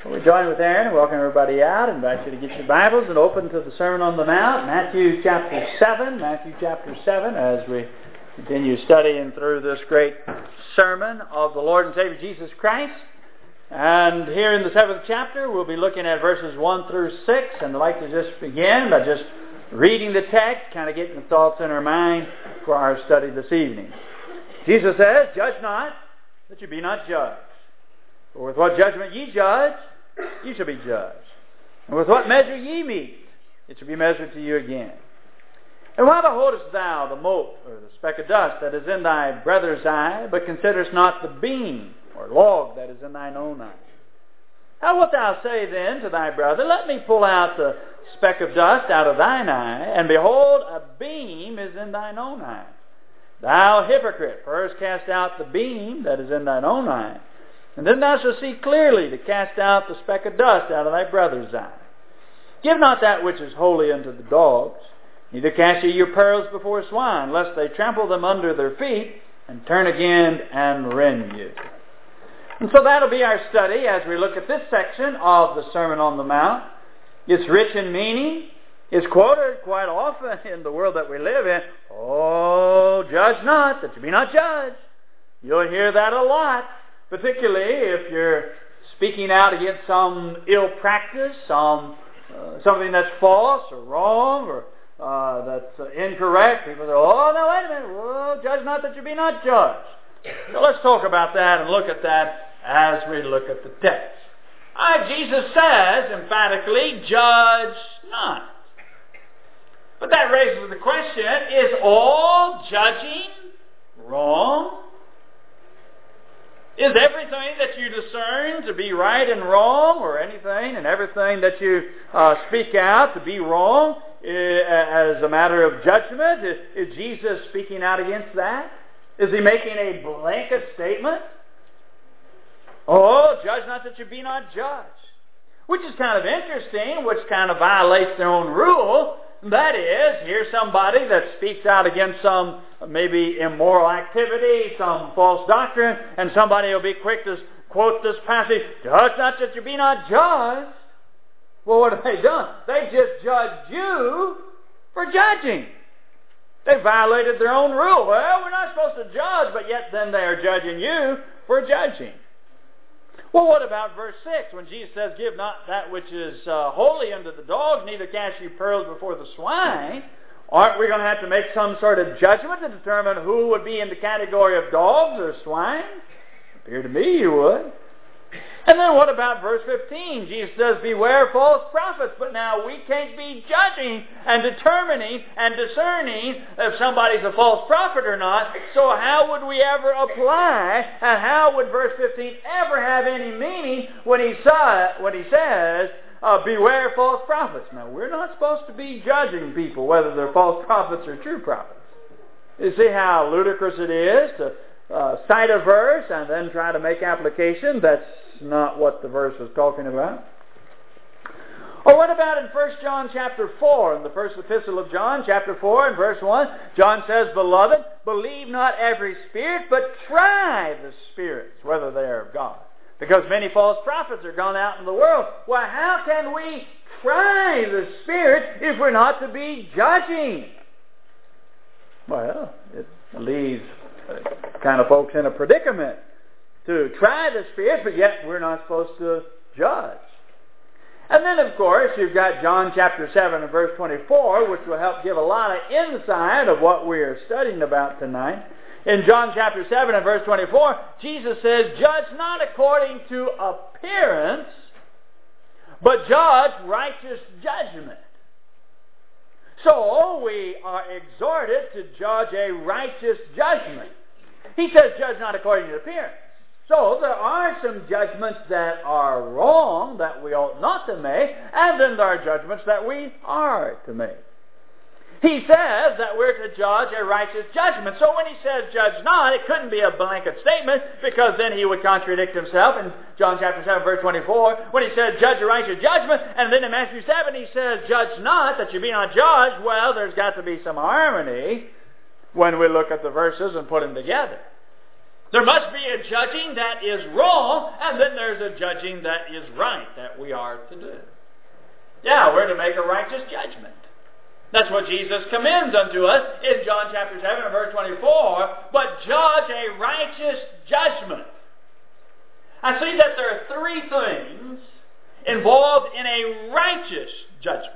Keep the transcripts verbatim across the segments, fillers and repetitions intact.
We join with Aaron and welcome everybody out. I invite you to get your Bibles and open to the Sermon on the Mount, Matthew chapter seven. Matthew chapter seven, as we continue studying through this great sermon of the Lord and Savior Jesus Christ. And here in the seventh chapter, we'll be looking at verses one through six. And I'd like to just begin by just reading the text, kind of getting the thoughts in our mind for our study this evening. Jesus says, "Judge not, that you be not judged. For with what judgment ye judge, ye shall be judged. And with what measure ye mete, it shall be measured to you again. And why beholdest thou the mote, or the speck of dust that is in thy brother's eye, but considerest not the beam, or log that is in thine own eye? How wilt thou say then to thy brother, Let me pull out the speck of dust out of thine eye, and behold, a beam is in thine own eye? Thou hypocrite, first cast out the beam that is in thine own eye, and then thou shalt see clearly to cast out the speck of dust out of thy brother's eye. Give not that which is holy unto the dogs, neither cast ye your pearls before swine, lest they trample them under their feet, and turn again and rend you." And so that'll be our study as we look at this section of the Sermon on the Mount. It's rich in meaning. It's quoted quite often in the world that we live in. "Oh, judge not, that you be not judged." You'll hear that a lot. Particularly if you're speaking out against some ill practice, some uh, something that's false or wrong or uh, that's uh, incorrect. People say, "Oh, no, wait a minute. Oh, judge not that you be not judged." So let's talk about that and look at that as we look at the text. All right, Jesus says emphatically, "Judge not." But that raises the question, is all judging wrong? Is everything that you discern to be right and wrong, or anything and everything that you uh, speak out to be wrong uh, as a matter of judgment? Is, is Jesus speaking out against that? Is he making a blanket statement? "Oh, judge not that you be not judged." Which is kind of interesting, which kind of violates their own rule. That is, here's somebody that speaks out against some maybe immoral activity, some false doctrine, and somebody will be quick to quote this passage, "Judge not that you be not judged." Well, what have they done? They just judged you for judging. They violated their own rule. Well, we're not supposed to judge, but yet then they are judging you for judging. Well, what about verse six, when Jesus says, "Give not that which is uh, holy unto the dogs, neither cast you pearls before the swine"? Aren't we going to have to make some sort of judgment to determine who would be in the category of dogs or swine? It appeared to me you would. And then what about verse fifteen? Jesus says, "Beware false prophets." But now we can't be judging and determining and discerning if somebody's a false prophet or not. So how would we ever apply, and how would verse fifteen ever have any meaning when he saw when he says, uh, "Beware false prophets"? Now we're not supposed to be judging people whether they're false prophets or true prophets. You see how ludicrous it is to uh, cite a verse and then try to make application? That's not what the verse was talking about. Or what about in First John chapter four, in the first epistle of John, chapter four and verse one, John says, "Beloved, believe not every spirit, but try the spirits, whether they are of God. Because many false prophets are gone out in the world." Well, how can we try the spirit if we're not to be judging? Well, it leaves kind of folks in a predicament to try the spirit, but yet we're not supposed to judge. And then, of course, you've got John chapter seven and verse twenty-four, which will help give a lot of insight of what we are studying about tonight. In John chapter seven and verse twenty-four, Jesus says, "Judge not according to appearance, but judge righteous judgment." So we are exhorted to judge a righteous judgment. He says, "Judge not according to appearance." So there are some judgments that are wrong that we ought not to make, and then there are judgments that we are to make. He says that we're to judge a righteous judgment. So when he says "judge not," it couldn't be a blanket statement, because then he would contradict himself in John chapter seven, verse twenty-four, when he says "judge a righteous judgment," and then in Matthew seven he says "judge not, that you be not judged." Well, there's got to be some harmony when we look at the verses and put them together. There must be a judging that is wrong, and then there's a judging that is right that we are to do. Yeah, we're to make a righteous judgment. That's what Jesus commends unto us in John chapter seven and verse twenty-four. But judge a righteous judgment. I see that there are three things involved in a righteous judgment.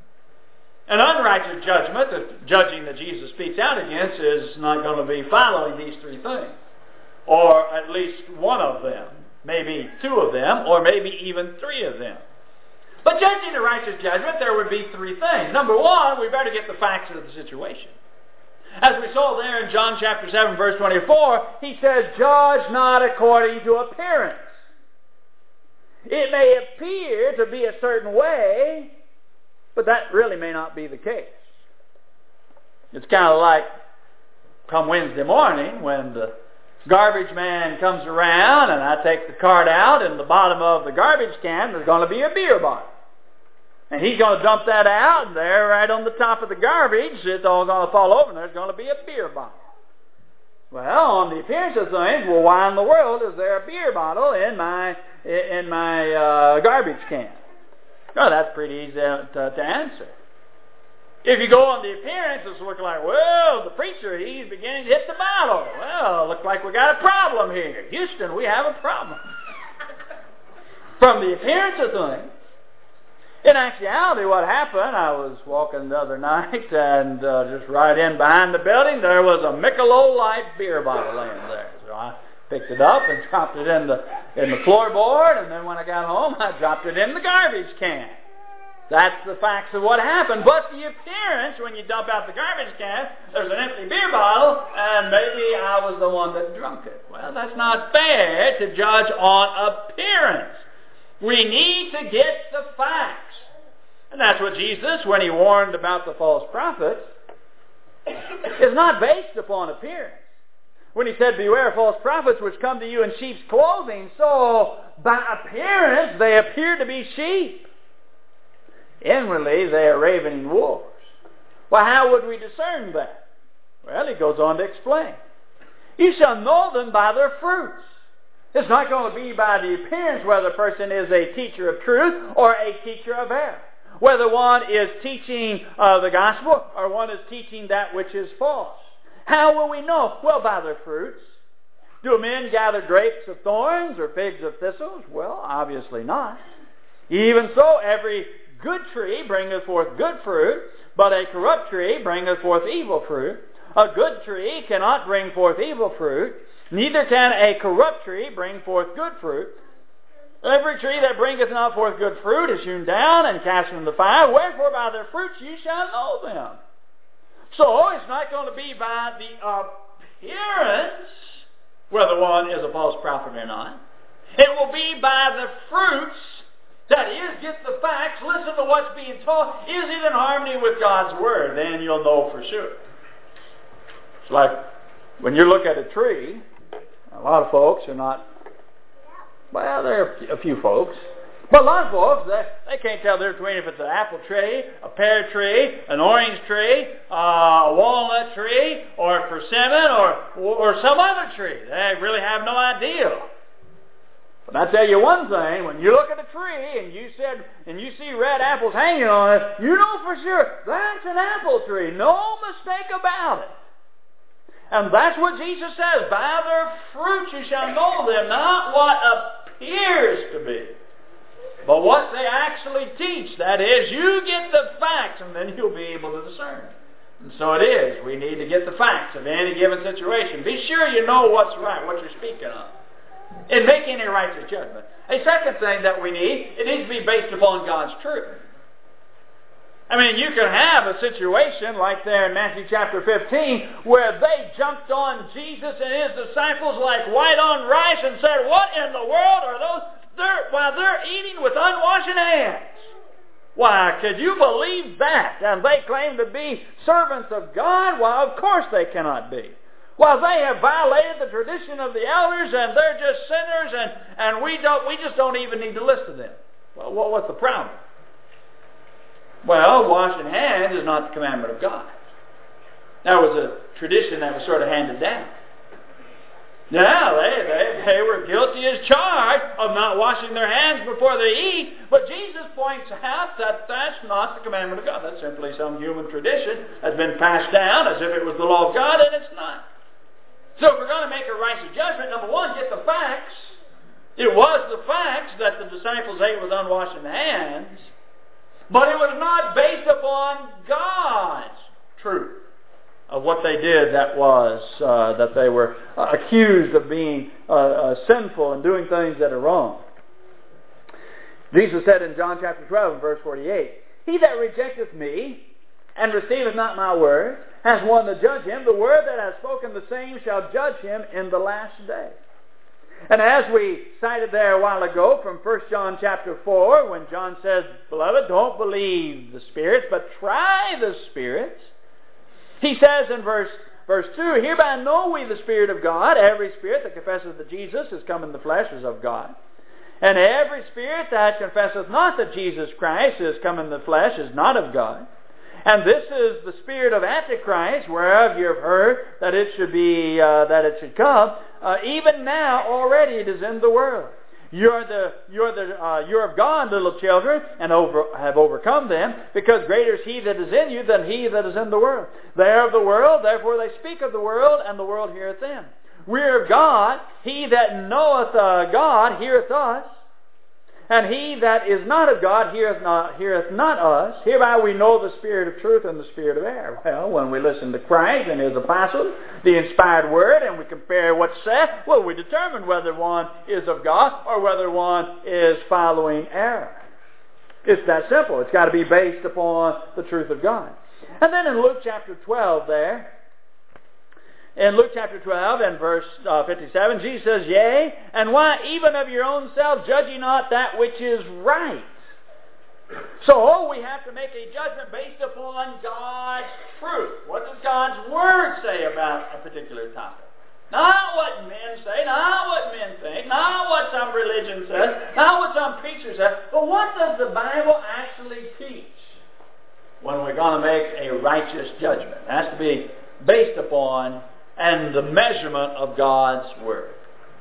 An unrighteous judgment, the judging that Jesus speaks out against, is not going to be following these three things. Or at least one of them. Maybe two of them, or maybe even three of them. But judging a righteous judgment, there would be three things. Number one, we better get the facts of the situation. As we saw there in John chapter seven, verse twenty-four, he says, judge not according to appearance. It may appear to be a certain way, but that really may not be the case. It's kind of like come Wednesday morning when the garbage man comes around and I take the cart out, and the bottom of the garbage can there's going to be a beer bottle. And he's going to dump that out, and there right on the top of the garbage, it's all going to fall over, and there's going to be a beer bottle. Well, on the appearance of things, well, why in the world is there a beer bottle in my in my uh, garbage can? Well, that's pretty easy to, to answer. If you go on the appearance, it's looking like, well, the preacher, he's beginning to hit the bottle. Well, looks like we got a problem here. Houston, we have a problem. From the appearance of things, in actuality, what happened, I was walking the other night, and uh, just right in behind the building, there was a Michelob Light beer bottle laying there. So I picked it up and dropped it in the in the floorboard, and then when I got home, I dropped it in the garbage can. That's the facts of what happened. But the appearance, when you dump out the garbage can, there's an empty beer bottle, and maybe I was the one that drunk it. Well, that's not fair to judge on appearance. We need to get the facts. And that's what Jesus, when he warned about the false prophets, is not based upon appearance. When he said, beware false prophets which come to you in sheep's clothing, so by appearance they appear to be sheep. Inwardly they are ravening wolves. Well, how would we discern that? Well, he goes on to explain. You shall know them by their fruits. It's not going to be by the appearance whether a person is a teacher of truth or a teacher of error. Whether one is teaching uh, the gospel or one is teaching that which is false. How will we know? Well, by their fruits. Do men gather grapes of thorns or figs of thistles? Well, obviously not. Even so, every good tree bringeth forth good fruit, but a corrupt tree bringeth forth evil fruit. A good tree cannot bring forth evil fruit, neither can a corrupt tree bring forth good fruit. Every tree that bringeth not forth good fruit is hewn down and cast into the fire. Wherefore by their fruits ye shall know them. So it's not going to be by the appearance whether one is a false prophet or not. It will be by the fruits. That is, get the facts, listen to what's being taught. Is it in harmony with God's Word? Then you'll know for sure. It's like when you look at a tree, a lot of folks are not, well, there are a few folks, but a lot of folks, they, they can't tell the difference between if it's an apple tree, a pear tree, an orange tree, uh, a walnut tree, or a persimmon, or, or some other tree. They really have no idea. But I tell you one thing, when you look at a tree and you said and you see red apples hanging on it, you know for sure that's an apple tree. No mistake about it. And that's what Jesus says. By their fruits you shall know them, not what appears to be, but what they actually teach. That is, you get the facts and then you'll be able to discern. And so it is. We need to get the facts of any given situation. Be sure you know what's right, what you're speaking of, in making a righteous judgment. A second thing that we need, it needs to be based upon God's truth. I mean, you can have a situation like there in Matthew chapter fifteen where they jumped on Jesus and his disciples like white on rice and said, what in the world are those? They're, while they're eating with unwashed hands. Why, could you believe that? And they claim to be servants of God? Well, of course they cannot be. Well, they have violated the tradition of the elders, and they're just sinners, and, and we don't we just don't even need to listen to them. Well, what's the problem? Well, washing hands is not the commandment of God. That was a tradition that was sort of handed down. Yeah, they, they, they were guilty as charged of not washing their hands before they eat. But Jesus points out that that's not the commandment of God. That's simply some human tradition that's been passed down as if it was the law of God, and it's not. So if we're going to make a righteous judgment, number one, get the facts. It was the facts that the disciples ate with unwashed hands, but it was not based upon God's truth of what they did that was, uh, that they were uh, accused of being uh, uh, sinful and doing things that are wrong. Jesus said in John chapter twelve and verse forty-eight, He that rejecteth me and receiveth not my word has one to judge him. The word that hath spoken the same shall judge him in the last day. And as we cited there a while ago from First John chapter four, when John says, Beloved, don't believe the spirits, but try the spirits. He says in verse, verse two, Hereby know we the Spirit of God. Every spirit that confesseth that Jesus is come in the flesh is of God. And every spirit that confesseth not that Jesus Christ is come in the flesh is not of God. And this is the spirit of Antichrist, whereof you have heard that it should be, uh, that it should come. Uh, even now, already it is in the world. You're the, you're the, uh, you're of God, little children, and over, have overcome them, because greater is He that is in you than he that is in the world. They are of the world, therefore they speak of the world, and the world heareth them. We are of God. He that knoweth uh, God heareth us. And he that is not of God heareth not, heareth not us. Hereby we know the spirit of truth and the spirit of error. Well, when we listen to Christ and His apostles, the inspired word, and we compare what's said, well, we determine whether one is of God or whether one is following error. It's that simple. It's got to be based upon the truth of God. And then in Luke chapter twelve there, in Luke chapter twelve and verse uh, fifty-seven, Jesus says, Yea, and why even of your own selves judge ye not that which is right? So we have to make a judgment based upon God's truth. What does God's Word say about a particular topic? Not what men say, not what men think, not what some religion says, not what some preacher says, but what does the Bible actually teach when we're going to make a righteous judgment? It has to be based upon and the measurement of God's Word.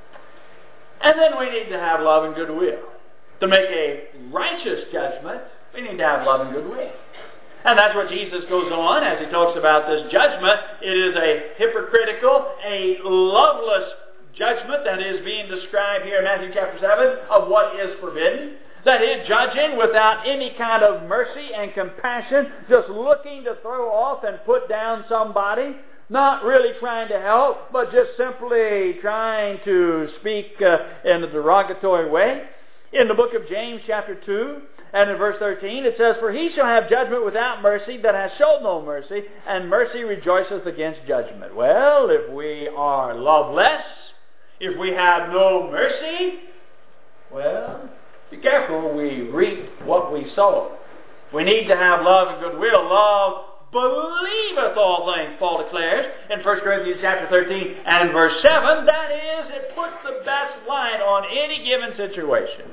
And then we need to have love and goodwill. To make a righteous judgment, we need to have love and goodwill. And that's what Jesus goes on as He talks about this judgment. It is a hypocritical, a loveless judgment that is being described here in Matthew chapter seven of what is forbidden. That is judging without any kind of mercy and compassion, just looking to throw off and put down somebody. Not really trying to help, but just simply trying to speak uh, in a derogatory way. In the book of James chapter two and in verse thirteen it says, For he shall have judgment without mercy that has showed no mercy, and mercy rejoiceth against judgment. Well, if we are loveless, if we have no mercy, well, be careful we reap what we sow. We need to have love and goodwill. Love believeth all things, Paul declares in First Corinthians chapter thirteen and verse seven. That is, it puts the best light on any given situation.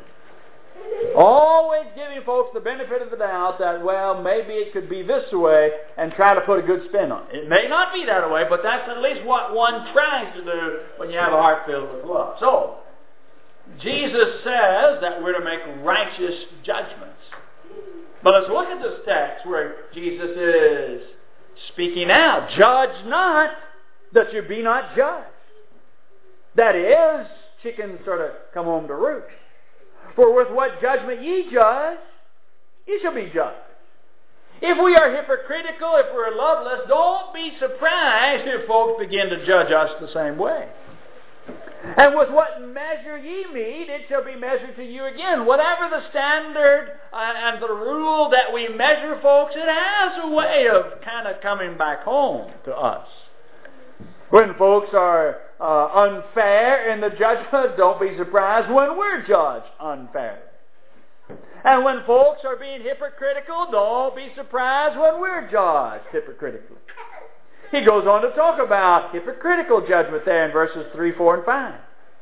Always giving folks the benefit of the doubt that, well, maybe it could be this way, and try to put a good spin on it. It may not be that way, but that's at least what one tries to do when you have a heart filled with love. So, Jesus says that we're to make righteous judgments. But let's look at this text where Jesus is speaking out. Judge not, that you be not judged. That is, chickens sort of come home to roost. For with what judgment ye judge, ye shall be judged. If we are hypocritical, if we're loveless, don't be surprised if folks begin to judge us the same way. And with what measure ye meet, it shall be measured to you again. Whatever the standard uh, and the rule that we measure folks, it has a way of kind of coming back home to us. When folks are uh, unfair in the judgment, don't be surprised when we're judged unfairly. And when folks are being hypocritical, don't be surprised when we're judged hypocritically. He goes on to talk about hypocritical judgment there in verses three, four, and five.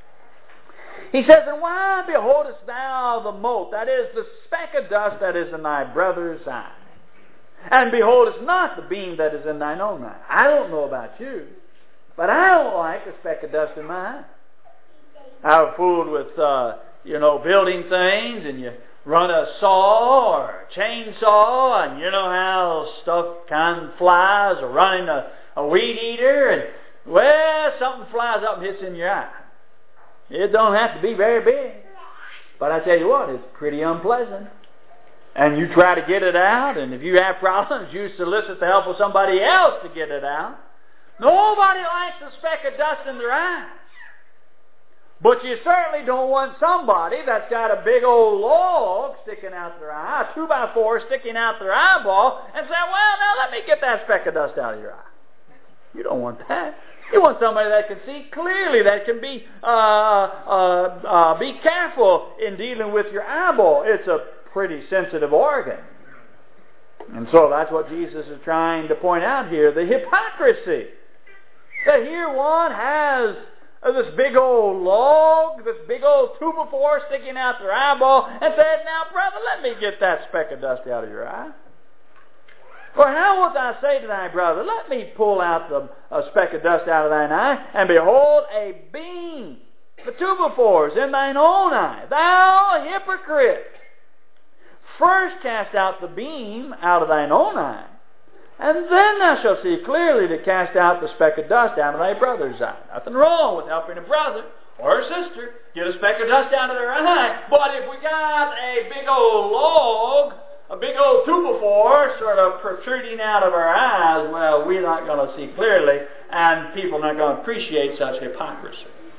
He says, And why beholdest thou the mote, that is, the speck of dust that is in thy brother's eye, and beholdest not the beam that is in thine own eye? I don't know about you, But I don't like a speck of dust in my eye. I was fooled with, uh, you know, building things, and you run a saw or a chainsaw, and you know how stuff kind of flies, or running a, a weed eater, and, well, something flies up and hits in your eye. It don't have to be very big. But I tell you what, it's pretty unpleasant. And you try to get it out, and if you have problems, you solicit the help of somebody else to get it out. Nobody likes a speck of dust in their eyes. But you certainly don't want somebody that's got a big old log sticking out their eye, a two by four sticking out their eyeball, and say, well, now let me get that speck of dust out of your eye. You don't want that. You want somebody that can see clearly, that can be uh, uh, uh, be careful in dealing with your eyeball. It's a pretty sensitive organ. And so that's what Jesus is trying to point out here, the hypocrisy. That here one has this big old log, this big old two by four sticking out their eyeball, and said, now brother, let me get that speck of dust out of your eye. For how wilt thou say to thy brother, let me pull out the a speck of dust out of thine eye, and behold a beam, the two by fours in thine own eye, thou hypocrite. First cast out the beam out of thine own eye, and then thou shalt see clearly to cast out the speck of dust out of thy brother's eye. Nothing wrong with helping a brother or a sister get a speck of dust out of their eye, but if we got a big old log, a big old two by four sort of protruding out of our eyes, well, we're not going to see clearly, and people are not going to appreciate such hypocrisy.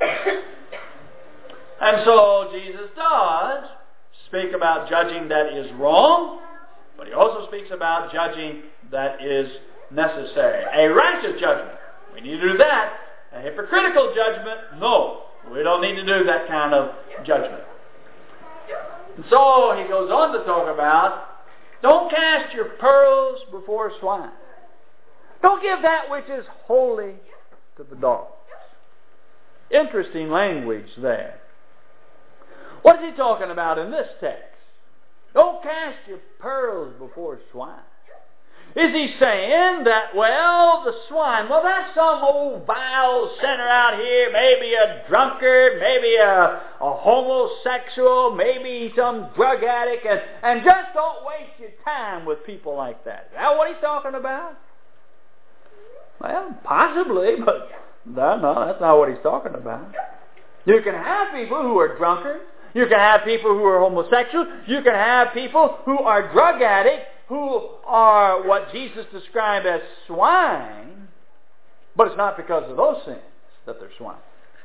And so Jesus does speak about judging that is wrong, but he also speaks about judging that is necessary. A righteous judgment, we need to do that. A hypocritical judgment, no. We don't need to do that kind of judgment. And so he goes on to talk about, don't cast your pearls before swine. Don't give that which is holy to the dogs. Interesting language there. What is he talking about in this text? Don't cast your pearls before swine. Is he saying that, well, the swine, well, that's some old vile sinner out here, maybe a drunkard, maybe a, a homosexual, maybe some drug addict, and, and just don't waste your time with people like that. Is that what he's talking about? Well, possibly, but no, no, that's not what he's talking about. You can have people who are drunkards. You can have people who are homosexuals. You can have people who are drug addicts, who are what Jesus described as swine, but it's not because of those sins that they're swine.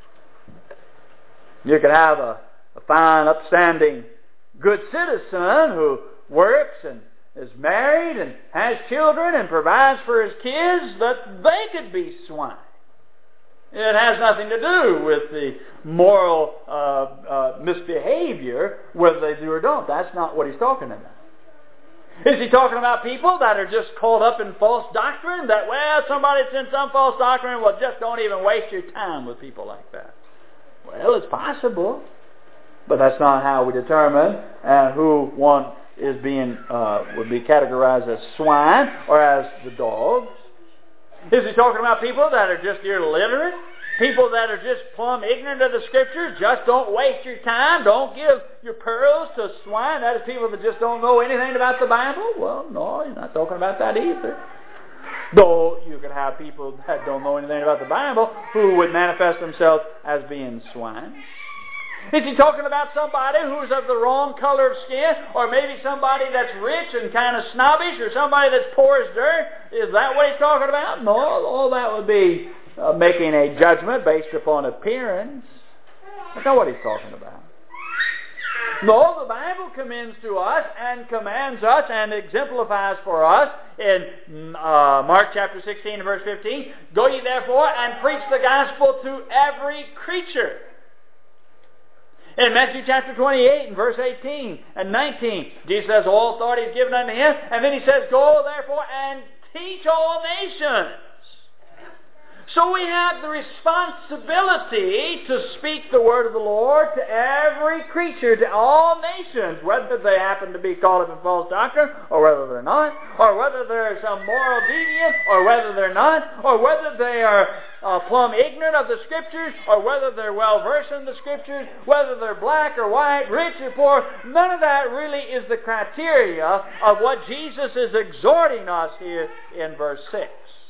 You can have a, a fine, upstanding, good citizen who works and is married and has children and provides for his kids, that they could be swine. It has nothing to do with the moral uh, uh, misbehavior, whether they do or don't. That's not what he's talking about. Is he talking about people that are just caught up in false doctrine? That, well, somebody's in some false doctrine, well, just don't even waste your time with people like that. Well, it's possible, but that's not how we determine uh, who one is being, uh, would be categorized as swine or as the dogs. Is he talking about people that are just illiterate? People that are just plumb ignorant of the Scriptures? Just don't waste your time. Don't give your pearls to swine. That is people that just don't know anything about the Bible? Well, no, you're not talking about that either. Though you could have people that don't know anything about the Bible who would manifest themselves as being swine. Is he talking about somebody who's of the wrong color of skin, or maybe somebody that's rich and kind of snobbish, or somebody that's poor as dirt? Is that what he's talking about? No, all that would be uh, making a judgment based upon appearance. That's not what he's talking about. No, the Bible commends to us and commands us and exemplifies for us in uh, Mark chapter sixteen and verse fifteen, go ye therefore and preach the gospel to every creature. In Matthew chapter twenty-eight and verse eighteen and nineteen, Jesus says, all authority is given unto him. And then he says, go therefore and teach all nations. So we have the responsibility to speak the word of the Lord to every creature, to all nations, whether they happen to be caught up in false doctrine, or whether they're not, or whether they're some moral deviant, or whether they're not, or whether they are uh, plumb ignorant of the Scriptures, or whether they're well versed in the Scriptures, whether they're black or white, rich or poor, none of that really is the criteria of what Jesus is exhorting us here in verse six.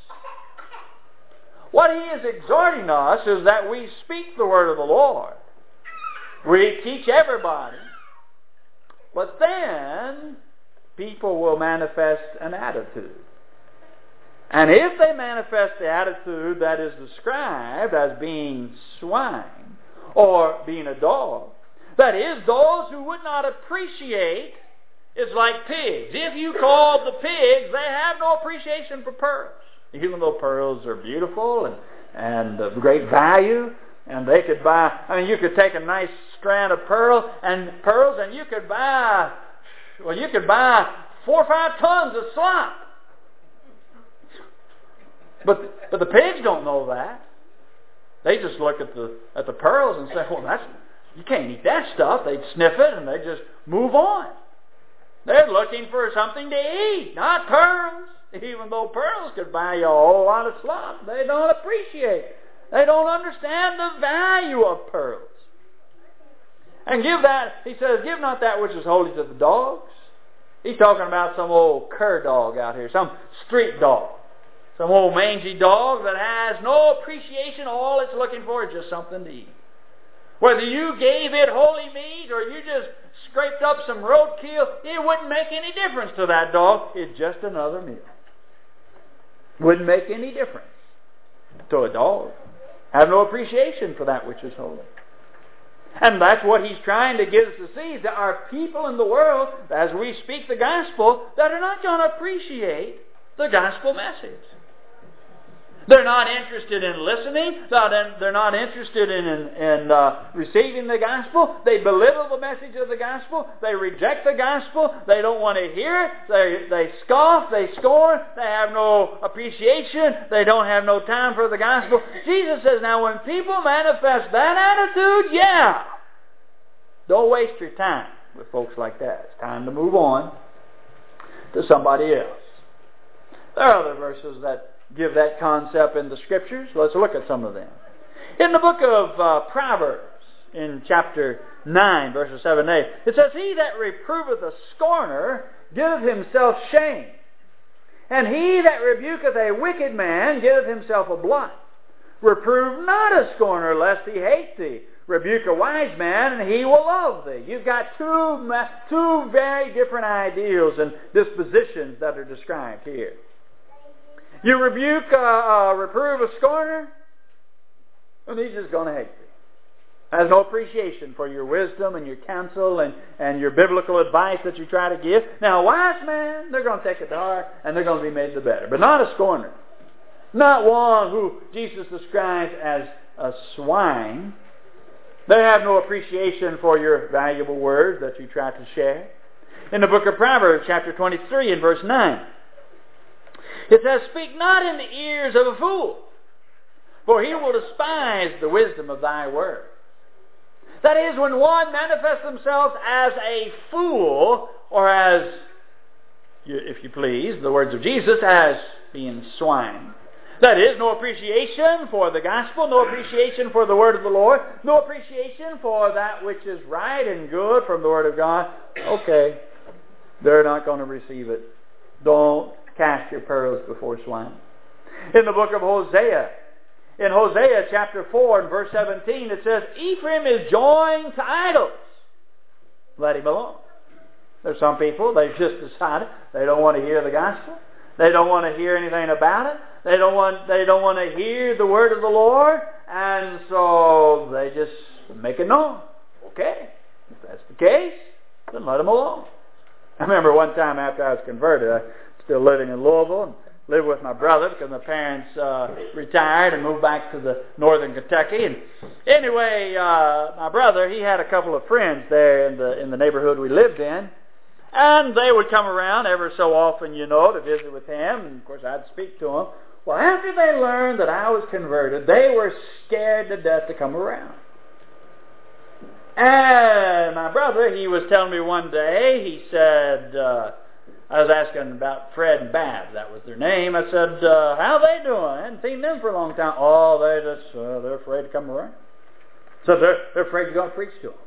What he is exhorting us is that we speak the word of the Lord. We teach everybody. But then, people will manifest an attitude. And if they manifest the attitude that is described as being swine or being a dog, that is, those who would not appreciate, it's like pigs. If you called the pigs, they have no appreciation for pearls. Even though pearls are beautiful and, and of great value, and they could buy, I mean, you could take a nice strand of pearl and pearls and you could buy, well, you could buy four or five tons of slop. But but the pigs don't know that. They just look at the at the pearls and say, well, that's, you can't eat that stuff. They'd sniff it and they just move on. They're looking for something to eat, not pearls. Even though pearls could buy you a whole lot of slop, they don't appreciate it. They don't understand the value of pearls. And give that, he says, give not that which is holy to the dogs. He's talking about some old cur dog out here, some street dog. Some old mangy dog that has no appreciation. All it's looking for is just something to eat. Whether you gave it holy meat or you just scraped up some roadkill, it wouldn't make any difference to that dog. It's just another meal. Wouldn't make any difference to a dog. Have no appreciation for that which is holy. And that's what he's trying to get us to see. There are people in the world, as we speak the gospel, that are not going to appreciate the gospel message. They're not interested in listening. They're not interested in, in, in uh, receiving the gospel. They belittle the message of the gospel. They reject the gospel. They don't want to hear it. They, they scoff. They scorn. They have no appreciation. They don't have no time for the gospel. Jesus says, now when people manifest that attitude, yeah, don't waste your time with folks like that. It's time to move on to somebody else. There are other verses that give that concept in the Scriptures. Let's look at some of them. In the book of uh, Proverbs, in chapter nine, verses seven and eight, it says, he that reproveth a scorner giveth himself shame, and he that rebuketh a wicked man giveth himself a blot. Reprove not a scorner, lest he hate thee. Rebuke a wise man, and he will love thee. You've got two, two very different ideals and dispositions that are described here. You rebuke, uh, uh, reprove a scorner, and he's just going to hate you. Has no appreciation for your wisdom and your counsel and, and your biblical advice that you try to give. Now, a wise man, they're going to take it to heart, and they're going to be made the better. But not a scorner. Not one who Jesus describes as a swine. They have no appreciation for your valuable words that you try to share. In the book of Proverbs, chapter twenty-three, and verse nine, it says, speak not in the ears of a fool, for he will despise the wisdom of thy word. That is, when one manifests themselves as a fool, or as, if you please, the words of Jesus, as being swine. That is, no appreciation for the gospel, no appreciation for the word of the Lord, no appreciation for that which is right and good from the word of God. Okay, they're not going to receive it. Don't cast your pearls before swine. In the book of Hosea, in Hosea chapter four and verse seventeen, it says, Ephraim is joined to idols. Let him alone. There's some people, they've just decided they don't want to hear the gospel. They don't want to hear anything about it. They don't want, they don't want to hear the word of the Lord. And so they just make it known. Okay, if that's the case, then let them alone. I remember one time after I was converted, I still living in Louisville and lived with my brother because my parents uh, retired and moved back to the northern Kentucky. And anyway, uh, my brother, he had a couple of friends there in the in the neighborhood we lived in, and they would come around ever so often, you know, to visit with him. And of course, I'd speak to them. Well, after they learned that I was converted, they were scared to death to come around. And my brother, he was telling me one day, he said, uh, I was asking about Fred and Babs. That was their name. I said, uh, how are they doing? I hadn't seen them for a long time. Oh, they just, uh, they're afraid to come around. So they're, they're afraid you're going to preach to them.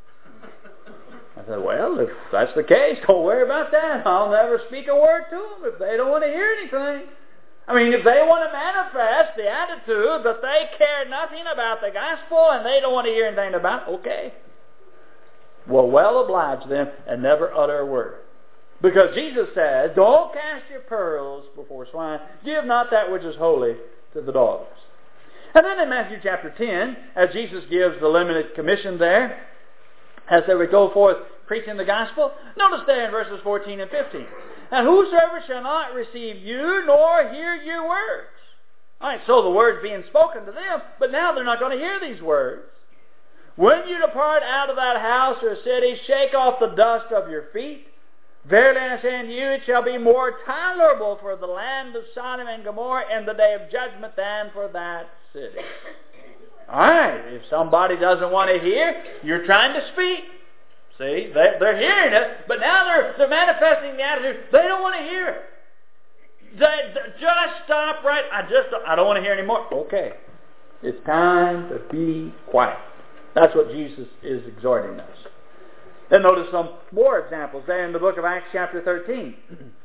I said, well, if that's the case, don't worry about that. I'll never speak a word to them if they don't want to hear anything. I mean, if they want to manifest the attitude that they care nothing about the gospel and they don't want to hear anything about it, okay. Well, well oblige them and never utter a word. Because Jesus says, don't cast your pearls before swine. Give not that which is holy to the dogs. And then in Matthew chapter ten, as Jesus gives the limited commission there, as they would go forth preaching the gospel, notice there in verses fourteen and fifteen. And whosoever shall not receive you, nor hear your words. All right, so the word's being spoken to them, but now they're not going to hear these words. When you depart out of that house or city, shake off the dust of your feet. Verily I say unto you, it shall be more tolerable for the land of Sodom and Gomorrah in the day of judgment than for that city. All right, if somebody doesn't want to hear, you're trying to speak. See, they, they're hearing it, but now they're, they're manifesting the attitude. They don't want to hear it. They, they, just stop right. I just I don't want to hear anymore. Okay, it's time to be quiet. That's what Jesus is exhorting us. Then notice some more examples there in the book of Acts chapter thirteen.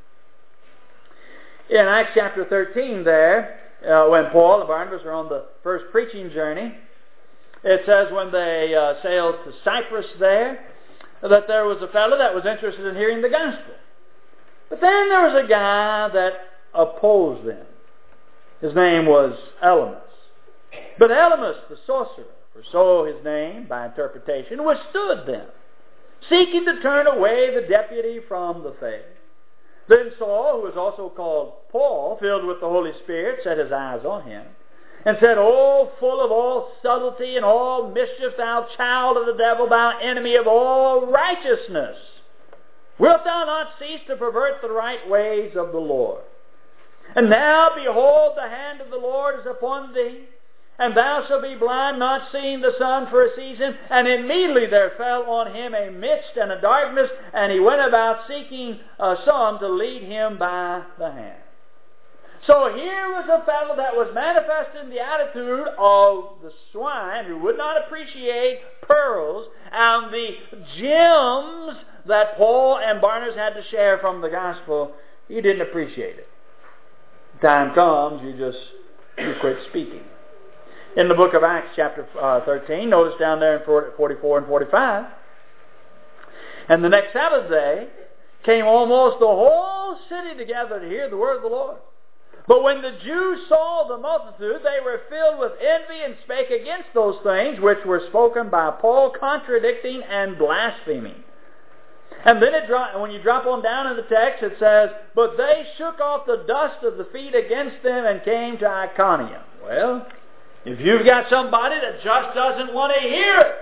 In Acts chapter thirteen there, uh, when Paul and Barnabas are on the first preaching journey, it says when they uh, sailed to Cyprus there, that there was a fellow that was interested in hearing the gospel. But then there was a guy that opposed them. His name was Elymas. But Elymas, the sorcerer, for so his name, by interpretation, withstood them, seeking to turn away the deputy from the faith. Then Saul, who was also called Paul, filled with the Holy Spirit, set his eyes on him, and said, O full of all subtlety and all mischief, thou child of the devil, thou enemy of all righteousness, wilt thou not cease to pervert the right ways of the Lord? And now, behold, the hand of the Lord is upon thee, and thou shalt be blind, not seeing the sun for a season. And immediately there fell on him a mist and a darkness, and he went about seeking uh, some to lead him by the hand. So here was a fellow that was manifesting the attitude of the swine who would not appreciate pearls and the gems that Paul and Barnabas had to share from the gospel. He didn't appreciate it. Time comes, you just you quit speaking. In the book of Acts chapter uh, thirteen, notice down there in forty-four and forty-five, and the next Sabbath day came almost the whole city together to hear the word of the Lord. But when the Jews saw the multitude, they were filled with envy and spake against those things which were spoken by Paul, contradicting and blaspheming. And then it dro- when you drop on down in the text, it says, but they shook off the dust of the feet against them and came to Iconium. Well, if you've got somebody that just doesn't want to hear it,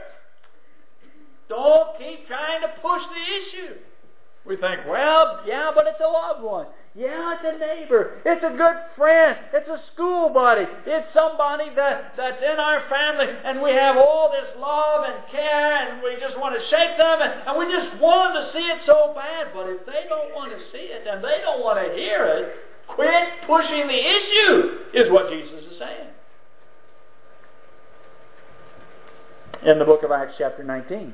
don't keep trying to push the issue. We think, well, yeah, but it's a loved one. Yeah, it's a neighbor. It's a good friend. It's a school buddy. It's somebody that, that's in our family, and we have all this love and care, and we just want to shake them, and, and we just want them to see it so bad. But if they don't want to see it, and they don't want to hear it, quit pushing the issue, is what Jesus is saying. In the book of Acts chapter nineteen.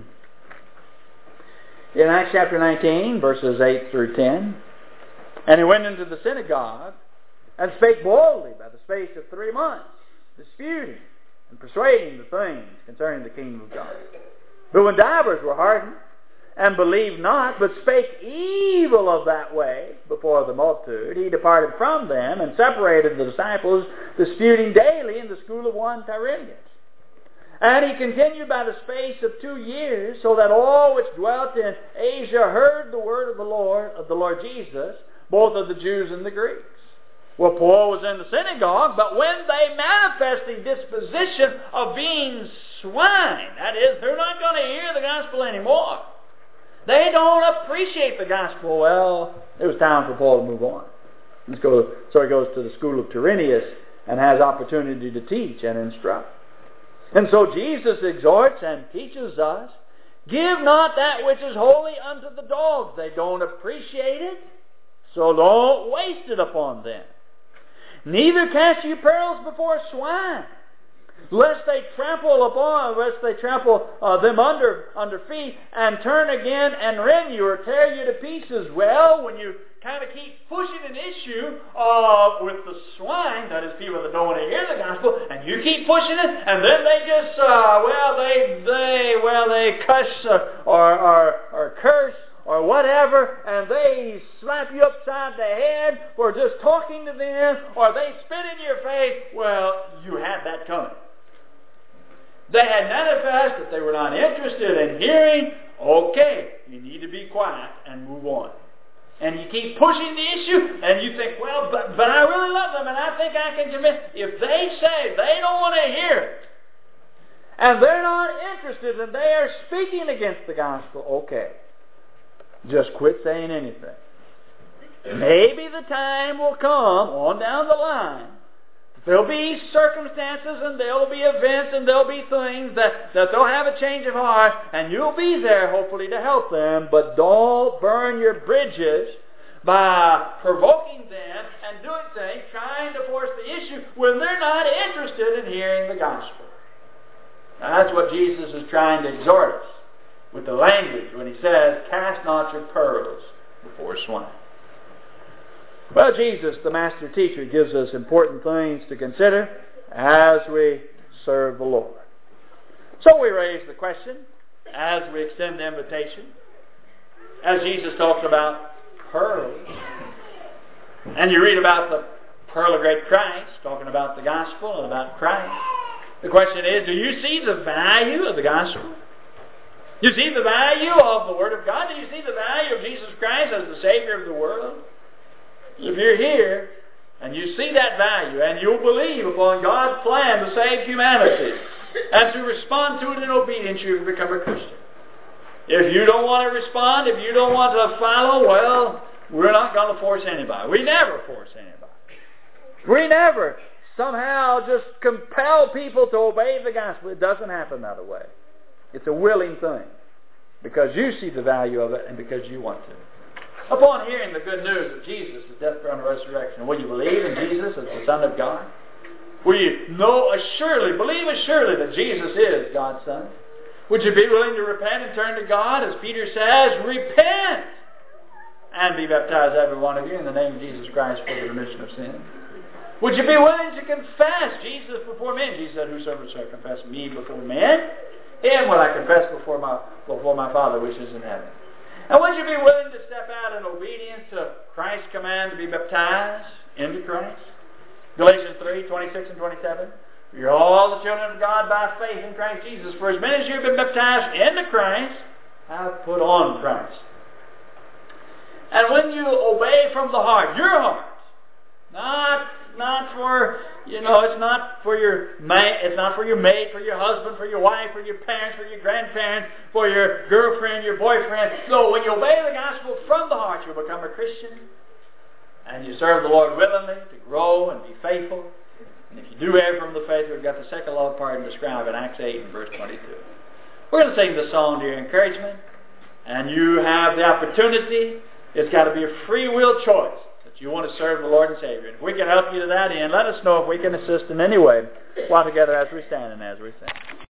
In Acts chapter nineteen, verses eight through ten, and he went into the synagogue and spake boldly by the space of three months, disputing and persuading the things concerning the kingdom of God. But when divers were hardened and believed not, but spake evil of that way before the multitude, he departed from them and separated the disciples, disputing daily in the school of one Tyrannus. And he continued by the space of two years, so that all which dwelt in Asia heard the word of the Lord, of the Lord Jesus, both of the Jews and the Greeks. Well, Paul was in the synagogue, but when they manifest the disposition of being swine, that is, they're not going to hear the gospel anymore. They don't appreciate the gospel. Well, it was time for Paul to move on. Let's go. So he goes to the school of Tyrannus and has opportunity to teach and instruct. And so Jesus exhorts and teaches us, Give not that which is holy unto the dogs. They don't appreciate it, so don't waste it upon them. Neither cast you pearls before swine, lest they trample upon, lest they trample uh, them under under feet, and turn again and rend you or tear you to pieces. Well, when you kind of keep pushing an issue uh, with the swine, that is people that don't want to hear the gospel, and you keep pushing it, and then they just, uh, well, they, they, well, they cuss uh, or, or, or curse or whatever, and they slap you upside the head for just talking to them, or they spit in your face. Well, you had that coming. They had manifest that they were not interested in hearing. Okay, you need to be quiet and move on. And you keep pushing the issue, and you think, well, but, but I really love them, and I think I can convince. If they say they don't want to hear it, and they're not interested, and they are speaking against the gospel, okay, just quit saying anything. Maybe the time will come on down the line. There'll be circumstances, and there'll be events, and there'll be things that, that they'll have a change of heart, and you'll be there, hopefully, to help them. But don't burn your bridges by provoking them and doing things, trying to force the issue when they're not interested in hearing the gospel. Now, that's what Jesus is trying to exhort us with the language when he says, cast not your pearls before swine. Well, Jesus, the Master Teacher, gives us important things to consider as we serve the Lord. So we raise the question, as we extend the invitation, as Jesus talks about pearls, and you read about the pearl of great price, talking about the gospel and about Christ. The question is, do you see the value of the gospel? Do you see the value of the Word of God? Do you see the value of Jesus Christ as the Savior of the world? If you're here and you see that value and you'll believe upon God's plan to save humanity and to respond to it in obedience, you've become a Christian. If you don't want to respond, if you don't want to follow, well, we're not going to force anybody. We never force anybody. We never somehow just compel people to obey the gospel. It doesn't happen that way. It's a willing thing because you see the value of it and because you want to. Upon hearing the good news of Jesus' death, burial, and resurrection, will you believe in Jesus as the Son of God? Will you know assuredly, believe assuredly that Jesus is God's Son? Would you be willing to repent and turn to God? As Peter says, repent and be baptized, every one of you, in the name of Jesus Christ for the remission of sin. Would you be willing to confess Jesus before men? Jesus said, whosoever shall confess me before men, him will I confess before my, before my Father which is in heaven. And would you be willing to step out in obedience to Christ's command to be baptized into Christ? Galatians three, twenty-six and twenty-seven. You're all the children of God by faith in Christ Jesus. For as many as you have been baptized into Christ, have put on Christ. And when you obey from the heart, your heart, not not for, you know, it's not for your mate, it's not for your mate, for your husband, for your wife, for your parents, for your grandparents, for your girlfriend, your boyfriend. No, when you obey the gospel from the heart, you'll become a Christian. And you serve the Lord willingly to grow and be faithful. And if you do err from the faith, we've got the second law of pardon described in Acts eight and verse twenty-two. We're going to sing this song to your encouragement. And you have the opportunity. It's got to be a free will choice. You want to serve the Lord and Savior. If we can help you to that end, let us know if we can assist in any way while together as we stand and as we sing.